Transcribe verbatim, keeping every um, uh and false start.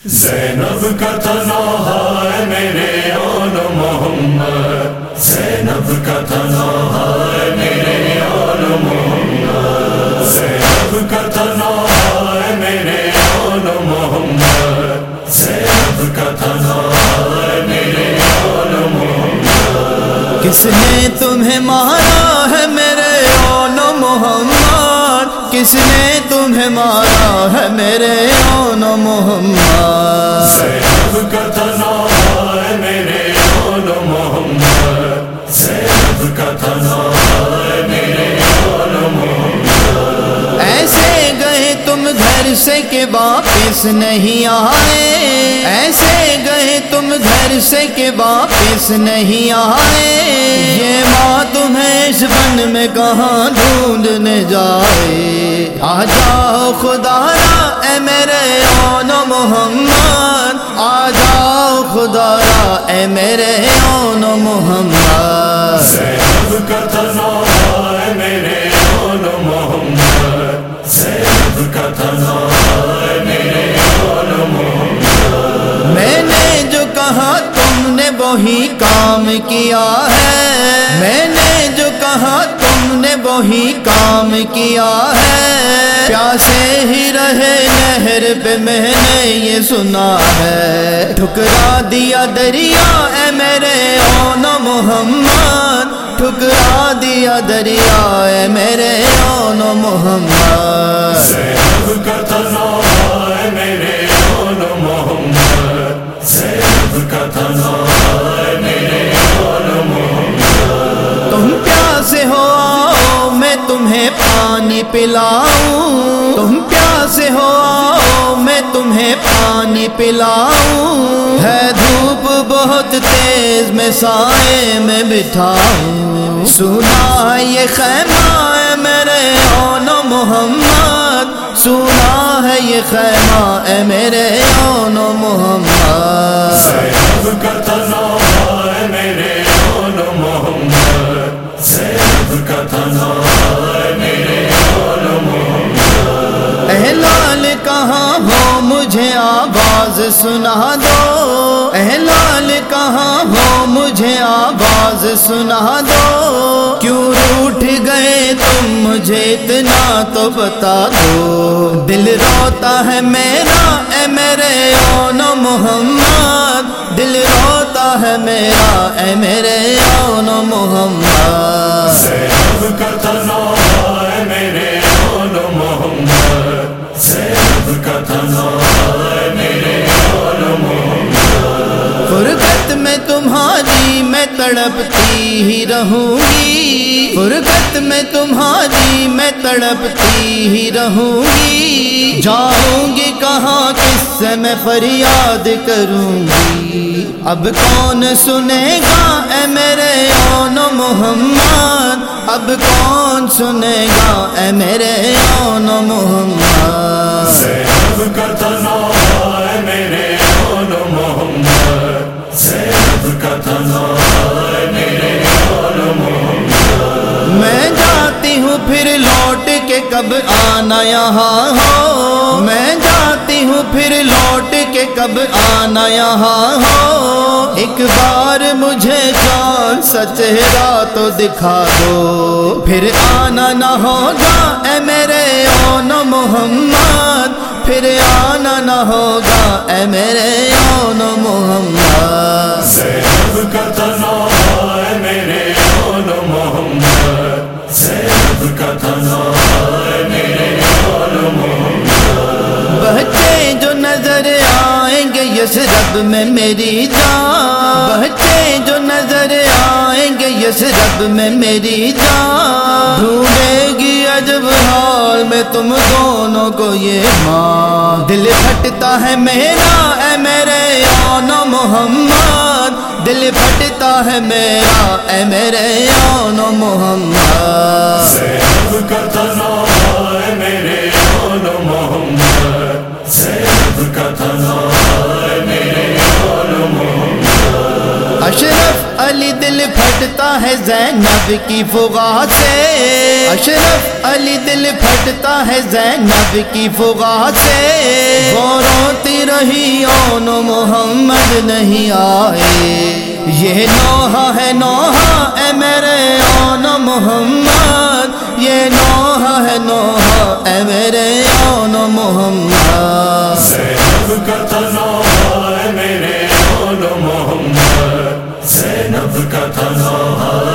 زینب کا تنہا ہے میرے آن محمد، زینب کا تنہا ہے میرے آن محمد، زینب کا تنہا ہے میرے آن محمد، زینب کا تنہا ہے میرے آن محمد۔ کس نے تمہیں مارا ہے میرے آن محمد، کس نے تمہیں مارا ہے میرے آن محمد، زینب کا تنہا ہے میرے آن محمد، زینب کا تنہا ہے میرے آن محمد۔ ایسے گئے تم گھر سے کہ واپس نہیں آئے، ایسے گئے تم گھر سے کہ واپس نہیں آئے، یہ ماں تمہیں اس بن میں کہاں ڈھونڈنے جائے، آ جاؤ خدا را اے میرے آن محمد، آ جاؤ خدا را اے میرے آن محمد۔ زینب کا تنہا ہے میرے آن محمد، زینب کا تنہا ہے میرے آن محمد۔ میں نے جو کہا تم نے وہی کام کیا ہے، میں نے جو کہا تم نے وہی کام کیا ہے، پیاسے ہی رہے نہر پہ میں نے یہ سنا ہے، ٹھکرا دیا دریا اے میرے آن محمد، ٹھکرا دیا دریا اے میرے آن محمد۔ زینب کا تنہا ہے میرے آن محمد، زینب کا تنہا ہے میرے آن محمد۔ تم پیاسے ہو آؤ میں تمہیں پانی پلاؤں، تم پیاسے ہو آؤ میں تمہیں پانی پلاؤں، ہے دھوپ بہت تیز میں سائے میں بٹھاؤں، سنا یہ خیمہ ہے میرے آن محمد، سنا ہے یہ خیمہ اے میرے آن محمد۔ زینب کا تنہا ہے میرے آن محمد، زینب کا تنہا ہے میرے آن محمد۔ اے لال کہاں ہو مجھے آواز سنا دو، اے لال کہاں ہو مجھے آواز سنا دو، کیوں روٹھ گئے تم مجھے اتنا تو بتا دو، دل روتا ہے میرا اے میرے آن محمد، دل روتا ہے میرا اے میرے آن محمد۔ زینب کا تنہا ہے میرے آن محمد، زینب کا تنہا ہے میرے آن محمد۔ فرقت میں تمہاری میں تڑپتی ہی رہوں گی، فرقت میں تمہاری میں تڑپتی ہی رہوں گی، جاؤں گی کہاں کس سے میں فریاد کروں گی، اب کون سنے گا اے میرے آن محمد، اب کون سنے گا اے میرے آن محمد۔ زینب کا تنہا ہے میرے آن محمد، زینب کا تنہا ہے میرے آن محمد۔ میں جاتی ہوں پھر لوٹ کے کب آنا یہاں ہو، میں جاتی ہوں پھر لوٹ کے کب آنا یہاں ہو، ایک بار مجھے جان سا چہرہ تو دکھا دو، پھر آنا نہ ہوگا اے میرے آن محمد، پھر آنا نہ ہوگا اے میرے آن محمد۔ زینب کا تنہا ہے میرے آن محمد، زینب کا تنہا ہے میرے آن محمد۔ بچے جو نظر آئیں گے یثرب میں میری جان، بچے جو نظر آئیں گے یثرب میں میری جان، ڈھونڈے گی عجب حال میں تم دونوں کو یہ ماں، دل پھٹتا ہے میرا اے میرے آن محمد، دل پھٹتا ہے میرا اے میرے آن محمد۔ زینب کا تنہا ہے میرے آن محمد، زینب کا تنہا ہے میرے آن محمد۔ اشرف اشرف علی دل پھٹتا ہے زینب کی فغا سے، اشرف علی دل پھٹتا ہے زینب کی فغا سے، وہ روتی رہی اون محمد نہیں آئے، یہ نوحہ ہے نوحہ اے میرے اون محمد، یہ نوحہ ہے نوحہ اے میرے اون محمد، زینب کا تھا نوحہ اے میرے اون محمد، زینب کا تھا نوحہ